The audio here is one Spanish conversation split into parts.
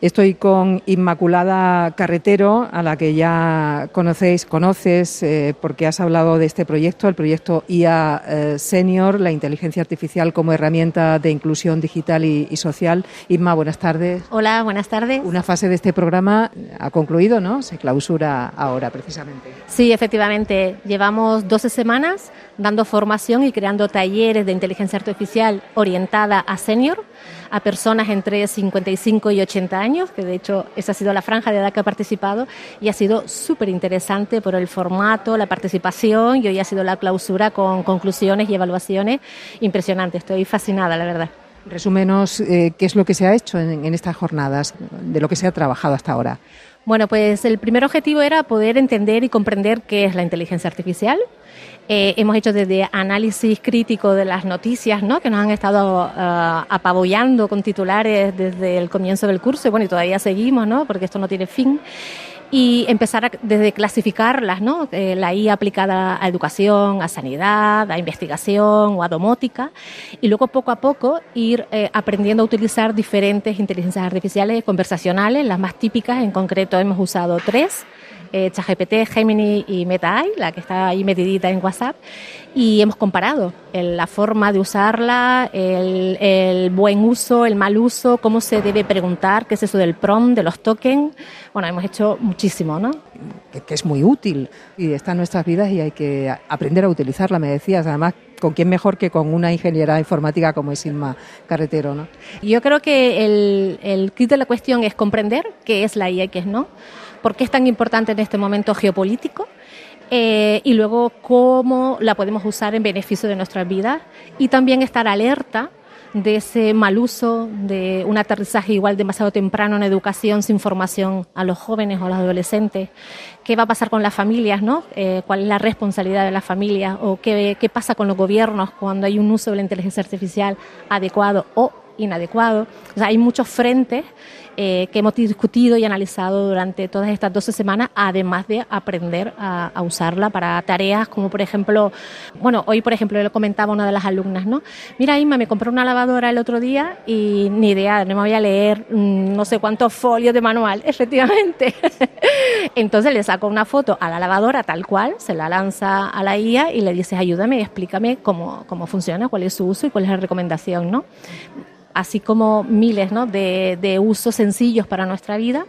Estoy con Inmaculada Carretero, a la que ya conoces, porque has hablado de este proyecto, el proyecto IA Senior, la inteligencia artificial como herramienta de inclusión digital y social. Inma, buenas tardes. Hola, buenas tardes. Una fase de este programa ha concluido, ¿no? Se clausura ahora, precisamente. Sí, efectivamente. Llevamos 12 semanas dando formación y creando talleres de inteligencia artificial orientada a senior, a personas entre 55 y 80 años, que de hecho esa ha sido la franja de edad que ha participado y ha sido súper interesante por el formato, la participación, y hoy ha sido la clausura con conclusiones y evaluaciones impresionantes. Estoy fascinada, la verdad. Resúmenos qué es lo que se ha hecho en estas jornadas, de lo que se ha trabajado hasta ahora. Bueno, pues el primer objetivo era poder entender y comprender qué es la inteligencia artificial. Hemos hecho desde análisis crítico de las noticias, ¿no?, que nos han estado apabullando con titulares desde el comienzo del curso, y bueno, y todavía seguimos, ¿no?, porque esto no tiene fin. Y empezar desde clasificarlas, ¿no?, la IA aplicada a educación, a sanidad, a investigación o a domótica, y luego poco a poco ir aprendiendo a utilizar diferentes inteligencias artificiales conversacionales, las más típicas. En concreto hemos usado 3, ChatGPT, Gemini y Meta AI, la que está ahí metidita en WhatsApp, y hemos comparado la forma de usarla, el buen uso, el mal uso, cómo se debe preguntar, qué es eso del prompt, de los tokens. Bueno, hemos hecho muchísimo, ¿no? Que es muy útil y está en nuestras vidas y hay que aprender a utilizarla, me decías. Además, ¿con quién mejor que con una ingeniera informática como es Inma Carretero, ¿no? Yo creo que el kit de la cuestión es comprender qué es la IA y qué es no, por qué es tan importante en este momento geopolítico, y luego cómo la podemos usar en beneficio de nuestras vidas, y también estar alerta de ese mal uso, de un aterrizaje igual demasiado temprano en educación sin formación a los jóvenes o a los adolescentes. ¿Qué va a pasar con las familias, ¿no? ¿Cuál es la responsabilidad de las familias? ¿O qué pasa con los gobiernos cuando hay un uso de la inteligencia artificial adecuado o inadecuado? O sea, hay muchos frentes que hemos discutido y analizado durante todas estas 12 semanas, además de aprender a usarla para tareas como, por ejemplo, bueno, hoy, por ejemplo, le comentaba a una de las alumnas, ¿no? Mira, Inma, me compré una lavadora el otro día y ni idea, no me voy a leer no sé cuántos folios de manual, efectivamente. Entonces le saco una foto a la lavadora tal cual, se la lanza a la IA y le dices, ayúdame, explícame cómo funciona, cuál es su uso y cuál es la recomendación, ¿no? Así como miles, ¿no?, de usos sencillos para nuestra vida.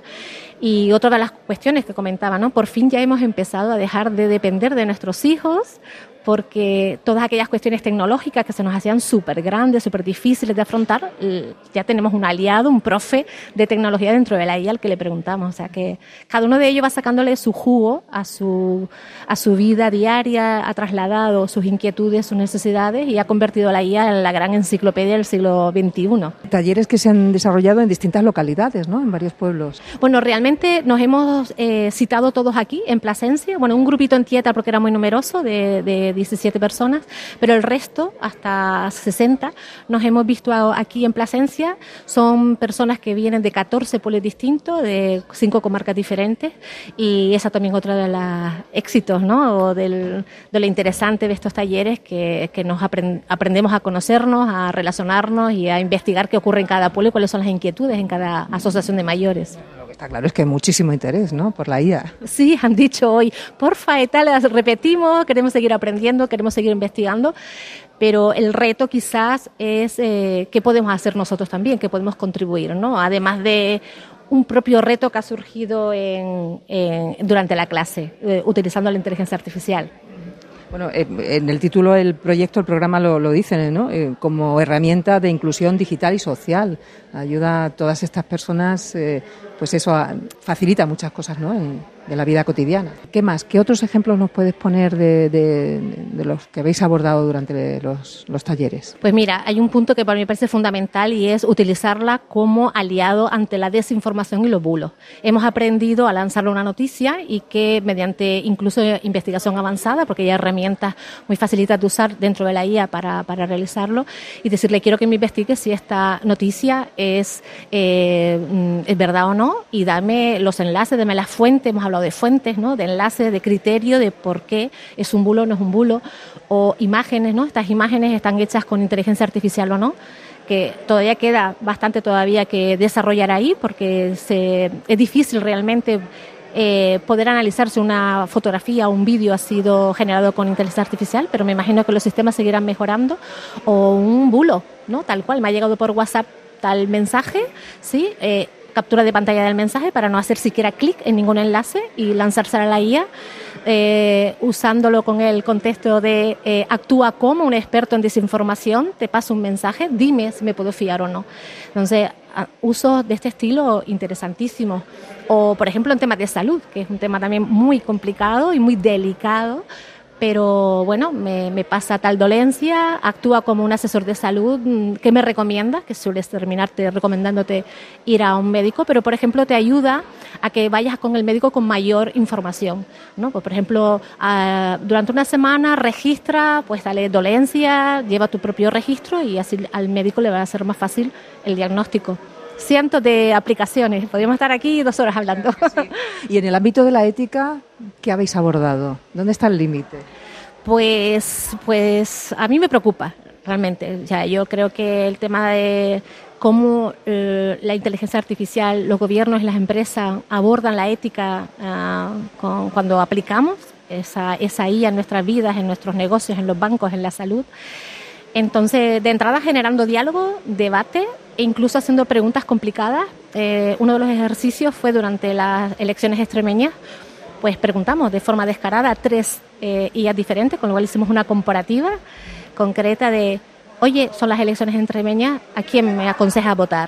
Y otra de las cuestiones que comentaba, ¿no?, por fin ya hemos empezado a dejar de depender de nuestros hijos, porque todas aquellas cuestiones tecnológicas que se nos hacían súper grandes, súper difíciles de afrontar, ya tenemos un aliado, un profe de tecnología dentro de la IA al que le preguntamos. O sea que cada uno de ellos va sacándole su jugo a su vida diaria, ha trasladado sus inquietudes, sus necesidades y ha convertido a la IA en la gran enciclopedia del siglo XXI. Talleres que se han desarrollado en distintas localidades, ¿no?, en varios pueblos. Bueno, realmente nos hemos citado todos aquí en Plasencia. Bueno, un grupito en Tieta porque era muy numeroso, de 17 personas, pero el resto, hasta 60, nos hemos visto aquí en Plasencia. Son personas que vienen de 14 pueblos distintos, de 5 comarcas diferentes, y esa también otra de los éxitos, ¿no?, o de lo interesante de estos talleres, que nos aprendemos a conocernos, a relacionarnos y a investigar qué ocurre en cada pueblo y cuáles son las inquietudes en cada asociación de mayores. Lo que está claro es que hay muchísimo interés, ¿no?, por la IA. Sí, han dicho hoy, porfa y tal, repetimos, queremos seguir aprendiendo, queremos seguir investigando, pero el reto quizás es qué podemos hacer nosotros también, qué podemos contribuir, ¿no?, además de un propio reto que ha surgido durante la clase, utilizando la inteligencia artificial. Bueno, en el título el programa lo dice, ¿no?, como herramienta de inclusión digital y social. Ayuda a todas estas personas, pues eso facilita muchas cosas, ¿no?, de la vida cotidiana. ¿Qué más? ¿Qué otros ejemplos nos puedes poner de los que habéis abordado durante los talleres? Pues mira, hay un punto que para mí me parece fundamental y es utilizarla como aliado ante la desinformación y los bulos. Hemos aprendido a lanzarle una noticia y que mediante incluso investigación avanzada, porque hay herramientas muy facilitas de usar dentro de la IA para realizarlo, y decirle, quiero que me investigue si esta noticia es verdad o no, y dame los enlaces, dame las fuentes. Hemos hablado de fuentes, ¿no?, de enlaces, de criterio, de por qué es un bulo o no es un bulo, o imágenes, ¿no? Estas imágenes están hechas con inteligencia artificial o no. que todavía queda bastante todavía que desarrollar ahí, porque es difícil realmente poder analizar si una fotografía o un vídeo ha sido generado con inteligencia artificial, pero me imagino que los sistemas seguirán mejorando. O un bulo, ¿no? Tal cual, me ha llegado por WhatsApp tal mensaje, ¿sí? Captura de pantalla del mensaje para no hacer siquiera clic en ningún enlace y lanzarse a la IA, usándolo con el contexto de actúa como un experto en desinformación, te paso un mensaje, dime si me puedo fiar o no. Entonces, usos de este estilo interesantísimos. O, por ejemplo, en temas de salud, que es un tema también muy complicado y muy delicado, pero bueno, me pasa tal dolencia, actúa como un asesor de salud, ¿qué me recomienda? Que sueles terminarte recomendándote ir a un médico, pero por ejemplo te ayuda a que vayas con el médico con mayor información, ¿no? Pues, por ejemplo, durante una semana registra, pues dale dolencia, lleva tu propio registro y así al médico le va a ser más fácil el diagnóstico. Cientos de aplicaciones, podríamos estar aquí 2 horas hablando. Sí. Y en el ámbito de la ética, ¿qué habéis abordado? ¿Dónde está el límite? Pues a mí me preocupa, realmente. O sea, yo creo que el tema de cómo la inteligencia artificial, los gobiernos y las empresas abordan la ética cuando aplicamos esa IA en nuestras vidas, en nuestros negocios, en los bancos, en la salud. Entonces, de entrada generando diálogo, debate e incluso haciendo preguntas complicadas. Uno de los ejercicios fue durante las elecciones extremeñas, pues preguntamos de forma descarada a 3 IAs diferentes, con lo cual hicimos una comparativa concreta de, oye, son las elecciones extremeñas, ¿a quién me aconseja votar?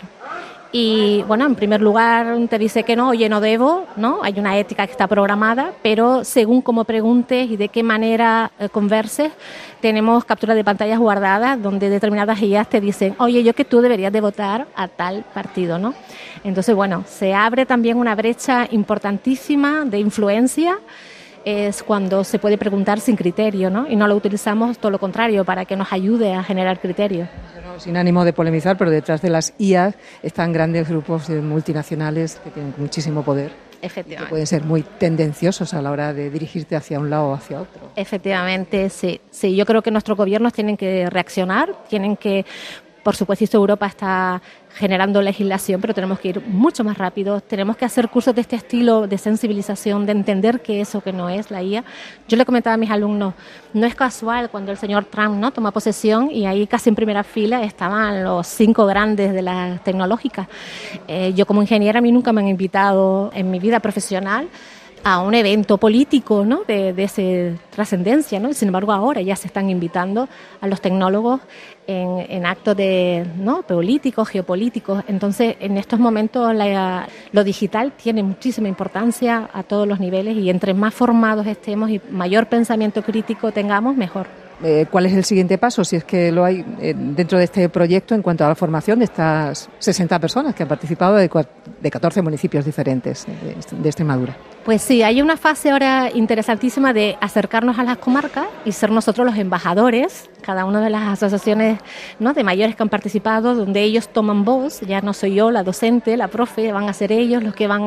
Y bueno, en primer lugar te dice que no, oye, no debo, ¿no? Hay una ética que está programada, pero según cómo preguntes y de qué manera converses, tenemos capturas de pantallas guardadas donde determinadas IAs te dicen, oye, yo que tú deberías de votar a tal partido, ¿no? Entonces, bueno, se abre también una brecha importantísima de influencia, es cuando se puede preguntar sin criterio, ¿no? Y no lo utilizamos, todo lo contrario, para que nos ayude a generar criterio. Sin ánimo de polemizar, pero detrás de las IAs están grandes grupos multinacionales que tienen muchísimo poder. Efectivamente. Que pueden ser muy tendenciosos a la hora de dirigirte hacia un lado o hacia otro. Efectivamente, sí. Sí, yo creo que nuestros gobiernos tienen que reaccionar, tienen que, por supuesto, Europa está generando legislación, pero tenemos que ir mucho más rápido, tenemos que hacer cursos de este estilo de sensibilización, de entender qué es o qué no es la IA. Yo le comentaba a mis alumnos, no es casual cuando el señor Trump, ¿no?, toma posesión y ahí casi en primera fila estaban los 5 grandes de las tecnológicas. Yo como ingeniera, a mí nunca me han invitado en mi vida profesional a un evento político, ¿no?, de esa trascendencia, ¿no? Sin embargo, ahora ya se están invitando a los tecnólogos en actos ¿no?, políticos, geopolíticos. Entonces, en estos momentos lo digital tiene muchísima importancia a todos los niveles y entre más formados estemos y mayor pensamiento crítico tengamos, mejor. ¿Cuál es el siguiente paso, si es que lo hay dentro de este proyecto en cuanto a la formación de estas 60 personas que han participado de 14 municipios diferentes de Extremadura? Pues sí, hay una fase ahora interesantísima de acercarnos a las comarcas y ser nosotros los embajadores, cada una de las asociaciones, ¿no?, de mayores que han participado, donde ellos toman voz, ya no soy yo la docente, la profe, van a ser ellos los que van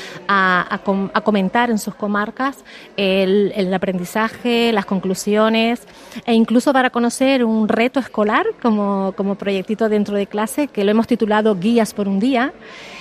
a comentar en sus comarcas el aprendizaje, las conclusiones, e incluso para conocer un reto escolar como proyectito dentro de clase, que lo hemos titulado Guías por un Día.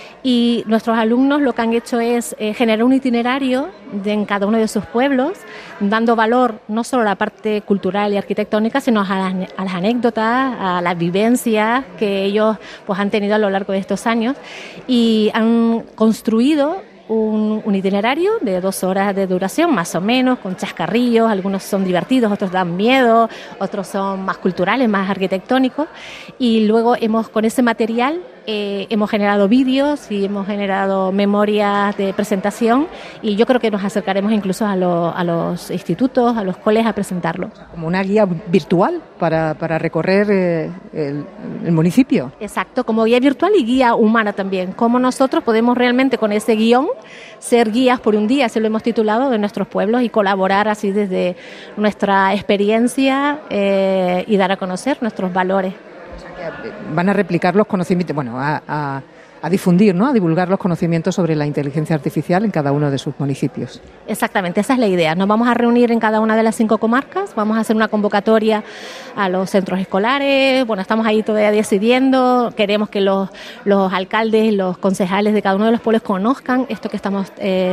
Y nuestros alumnos lo que han hecho es generar un itinerario en cada uno de sus pueblos, dando valor no solo a la parte cultural y arquitectónica, sino a las anécdotas, a las vivencias que ellos pues han tenido a lo largo de estos años, y han construido un itinerario de 2 horas de duración, más o menos, con chascarrillos. Algunos son divertidos, otros dan miedo, otros son más culturales, más arquitectónicos. Y luego con ese material hemos generado vídeos y hemos generado memorias de presentación, y yo creo que nos acercaremos incluso a los institutos, a los colegios a presentarlo. Como una guía virtual para recorrer el municipio. Exacto, como guía virtual y guía humana también. Cómo nosotros podemos realmente con ese guión ser guías por un día, así lo hemos titulado, de nuestros pueblos, y colaborar así desde nuestra experiencia y dar a conocer nuestros valores. Van a replicar los conocimientos, bueno, a a difundir, ¿no? A divulgar los conocimientos sobre la inteligencia artificial en cada uno de sus municipios. Exactamente, esa es la idea. Nos vamos a reunir en cada una de las 5 comarcas, vamos a hacer una convocatoria a los centros escolares, bueno, estamos ahí todavía decidiendo, queremos que los alcaldes, los concejales de cada uno de los pueblos conozcan esto que estamos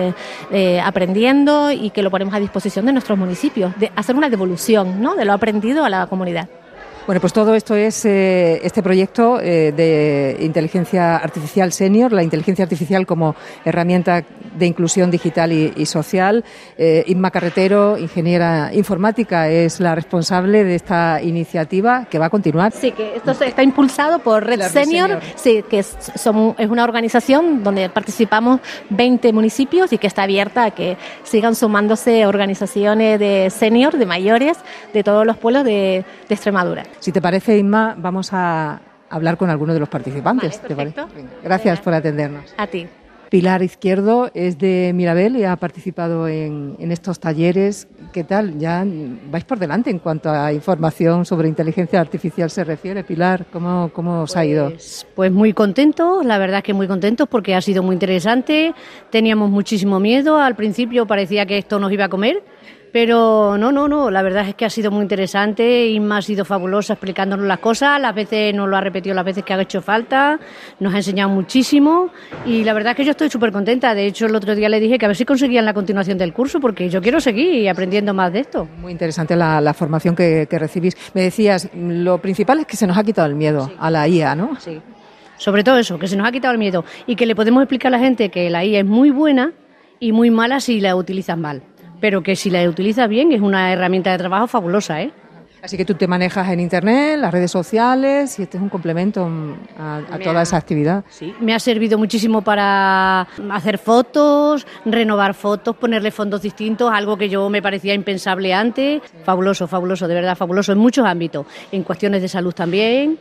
aprendiendo y que lo ponemos a disposición de nuestros municipios, de hacer una devolución, ¿no?, de lo aprendido a la comunidad. Bueno, pues todo esto es este proyecto de inteligencia artificial senior, la inteligencia artificial como herramienta de inclusión digital y social. Inma Carretero, ingeniera informática, es la responsable de esta iniciativa que va a continuar. Sí, que esto está impulsado por Red Senior, sí, que es una organización donde participamos 20 municipios y que está abierta a que sigan sumándose organizaciones de senior, de mayores, de todos los pueblos de Extremadura. Si te parece, Inma, vamos a hablar con alguno de los participantes. Vale, perfecto. Gracias por atendernos. A ti. Pilar Izquierdo es de Mirabel y ha participado en estos talleres. ¿Qué tal? Ya vais por delante en cuanto a información sobre inteligencia artificial se refiere. Pilar, ¿cómo os ha ido? Pues muy contentos, la verdad es que muy contentos porque ha sido muy interesante. Teníamos muchísimo miedo, al principio parecía que esto nos iba a comer. Pero no, la verdad es que ha sido muy interesante. Inma ha sido fabulosa explicándonos las cosas, las veces nos lo ha repetido las veces que ha hecho falta, nos ha enseñado muchísimo y la verdad es que yo estoy súper contenta. De hecho, el otro día le dije que a ver si conseguían la continuación del curso porque yo quiero seguir aprendiendo más de esto. Muy interesante la formación que recibís. Me decías, lo principal es que se nos ha quitado el miedo a la IA, ¿no? Sí, sobre todo eso, que se nos ha quitado el miedo y que le podemos explicar a la gente que la IA es muy buena y muy mala si la utilizas mal. Pero que si la utilizas bien es una herramienta de trabajo fabulosa, ¿eh? Así que tú te manejas en Internet, las redes sociales y este es un complemento a toda esa actividad. Sí, me ha servido muchísimo para hacer fotos, renovar fotos, ponerle fondos distintos, algo que yo me parecía impensable antes. Fabuloso, de verdad fabuloso en muchos ámbitos, en cuestiones de salud también.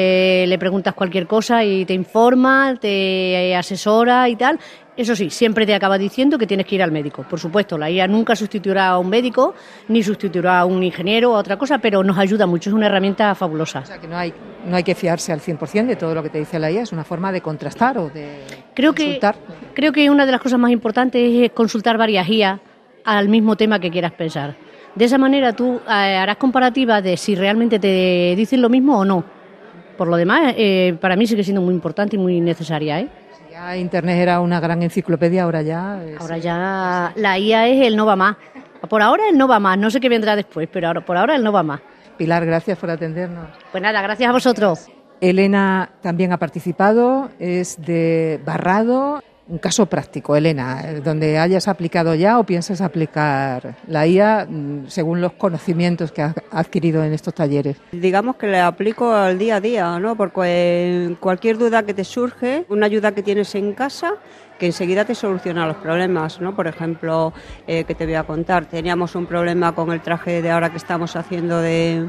Le preguntas cualquier cosa y te informa, te asesora y tal. Eso sí, siempre te acaba diciendo que tienes que ir al médico. Por supuesto, la IA nunca sustituirá a un médico, ni sustituirá a un ingeniero o a otra cosa, pero nos ayuda mucho, es una herramienta fabulosa. O sea, que no hay que fiarse al 100% de todo lo que te dice la IA, es una forma de contrastar o de consultar. Creo que una de las cosas más importantes es consultar varias IA al mismo tema que quieras pensar. De esa manera tú harás comparativas de si realmente te dicen lo mismo o no. Por lo demás, para mí sigue siendo muy importante y muy necesaria, ¿eh? Ya Internet era una gran enciclopedia, ahora ya... Ahora ya la IA es el no va más. Por ahora el no va más, no sé qué vendrá después, pero por ahora el no va más. Pilar, gracias por atendernos. Pues nada, gracias a vosotros. Elena también ha participado, es de Barrado. Un caso práctico, Elena, donde hayas aplicado ya o piensas aplicar la IA según los conocimientos que has adquirido en estos talleres. Digamos que le aplico al día a día, ¿no? Porque cualquier duda que te surge, una ayuda que tienes en casa, que enseguida te soluciona los problemas, ¿no? Por ejemplo, que te voy a contar, teníamos un problema con el traje de ahora que estamos haciendo de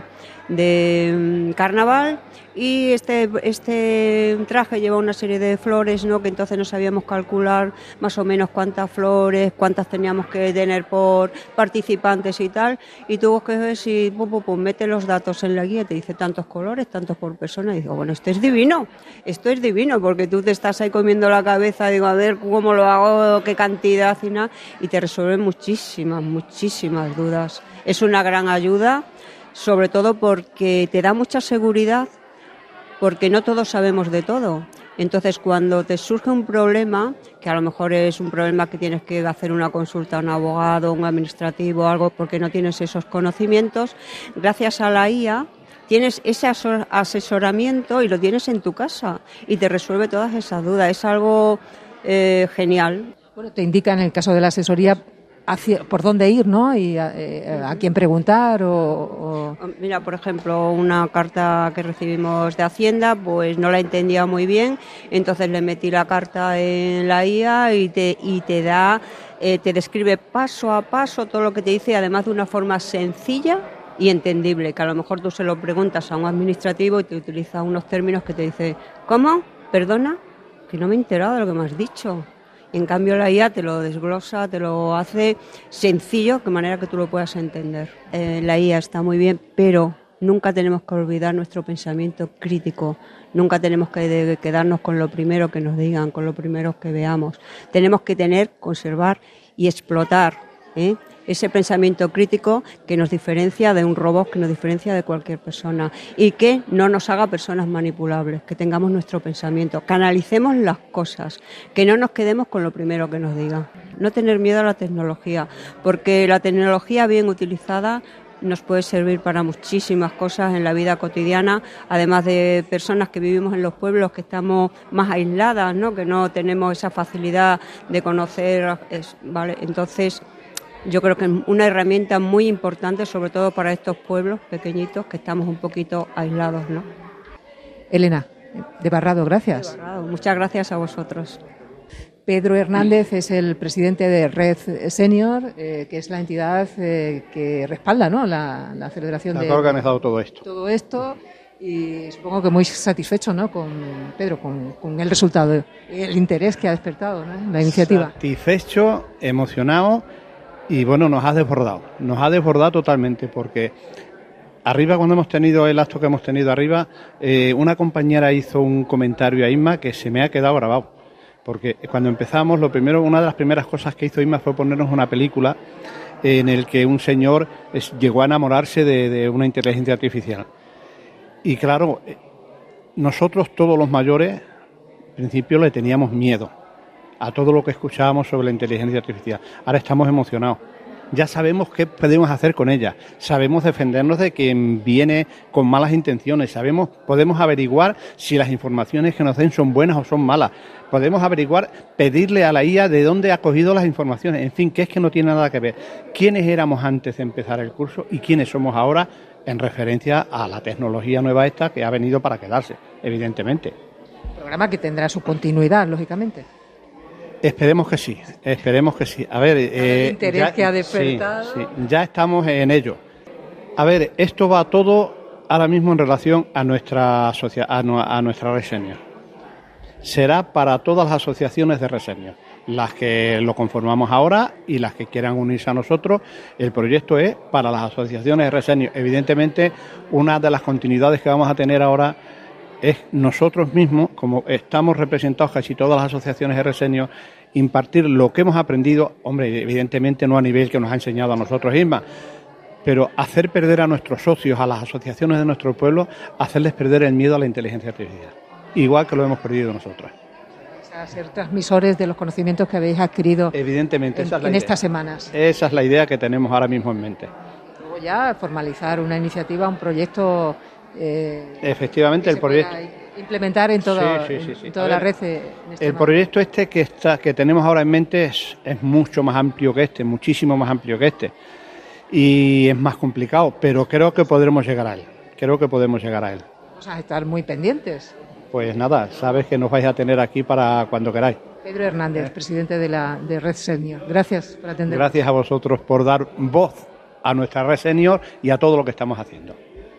carnaval y este traje lleva una serie de flores, ¿no? Que entonces no sabíamos calcular más o menos cuántas flores, cuántas teníamos que tener por participantes y tal, y tuvo que ver si mete los datos en la guía, te dice tantos colores, tantos por persona, y digo, bueno, esto es divino, porque tú te estás ahí comiendo la cabeza, digo, a ver cómo lo hago, qué cantidad y nada, y te resuelve muchísimas dudas. Es una gran ayuda, sobre todo porque te da mucha seguridad, porque no todos sabemos de todo. Entonces, cuando te surge un problema, que a lo mejor es un problema que tienes que hacer una consulta a un abogado, un administrativo, algo porque no tienes esos conocimientos, gracias a la IA tienes ese asesoramiento y lo tienes en tu casa y te resuelve todas esas dudas. Es algo genial. Bueno, te indica en el caso de la asesoría por dónde ir, ¿no? Y a quién preguntar o... Mira, por ejemplo, una carta que recibimos de Hacienda, pues no la entendía muy bien, entonces le metí la carta en la IA y te da, te describe paso a paso todo lo que te dice, además de una forma sencilla y entendible, que a lo mejor tú se lo preguntas a un administrativo y te utiliza unos términos que te dice, ¿cómo? ¿Perdona? Que no me he enterado de lo que me has dicho. En cambio la IA te lo desglosa, te lo hace sencillo, de manera que tú lo puedas entender. La IA está muy bien, pero nunca tenemos que olvidar nuestro pensamiento crítico, nunca tenemos que quedarnos con lo primero que nos digan, con lo primero que veamos. Tenemos que conservar y explotar ese pensamiento crítico que nos diferencia de un robot, que nos diferencia de cualquier persona y que no nos haga personas manipulables, que tengamos nuestro pensamiento, que analicemos las cosas, que no nos quedemos con lo primero que nos digan. No tener miedo a la tecnología, porque la tecnología bien utilizada nos puede servir para muchísimas cosas en la vida cotidiana, además de personas que vivimos en los pueblos, que estamos más aisladas, ¿no? Que no tenemos esa facilidad de conocer, ¿vale? Entonces, yo creo que es una herramienta muy importante, sobre todo para estos pueblos pequeñitos que estamos un poquito aislados, ¿no? Elena, de Barrado, gracias. De Barrado, muchas gracias a vosotros. Pedro Hernández es el presidente de Red Senior, que es la entidad que respalda, ¿no?, la celebración que ha organizado todo esto. Y supongo que muy satisfecho, ¿no?, con Pedro, con el resultado, el interés que ha despertado, ¿no?, la iniciativa. Satisfecho, emocionado y bueno, nos ha desbordado totalmente, porque arriba, cuando hemos tenido el acto que hemos tenido arriba, una compañera hizo un comentario a Isma que se me ha quedado grabado. Porque cuando empezamos, una de las primeras cosas que hizo Isma fue ponernos una película en el que un señor llegó a enamorarse de una inteligencia artificial. Y claro, nosotros todos los mayores, al principio le teníamos miedo a todo lo que escuchábamos sobre la inteligencia artificial. Ahora estamos emocionados. Ya sabemos qué podemos hacer con ella, sabemos defendernos de quien viene con malas intenciones, podemos averiguar si las informaciones que nos den son buenas o son malas, podemos averiguar, pedirle a la IA de dónde ha cogido las informaciones, en fin, que es que no tiene nada que ver. ¿Quiénes éramos antes de empezar el curso y quiénes somos ahora en referencia a la tecnología nueva esta que ha venido para quedarse, evidentemente? Un programa que tendrá su continuidad, lógicamente. Esperemos que sí. A ver, el interés que ha despertado. Sí, ya estamos en ello. A ver, esto va todo ahora mismo en relación a nuestra Red Senior. Será para todas las asociaciones de Red Senior, las que lo conformamos ahora y las que quieran unirse a nosotros. El proyecto es para las asociaciones de Red Senior. Evidentemente, una de las continuidades que vamos a tener ahora es nosotros mismos, como estamos representados casi todas las asociaciones de Red Senior, impartir lo que hemos aprendido, hombre, evidentemente no a nivel que nos ha enseñado a nosotros mismas, pero hacer perder a nuestros socios, a las asociaciones de nuestro pueblo, hacerles perder el miedo a la inteligencia artificial, igual que lo hemos perdido nosotros. A ser transmisores de los conocimientos que habéis adquirido, evidentemente, en estas semanas. Esa es la idea que tenemos ahora mismo en mente. Luego ya formalizar una iniciativa, un proyecto. Efectivamente, el proyecto implementar en toda la red. El proyecto que tenemos ahora en mente es mucho más amplio que este, muchísimo más amplio que este, y es más complicado, pero creo que podremos llegar a él. Vamos a estar muy pendientes. Pues nada, sabes que nos vais a tener aquí para cuando queráis. Pedro Hernández, presidente de Red Senior. Gracias por atender. Gracias a vosotros por dar voz a nuestra Red Senior y a todo lo que estamos haciendo.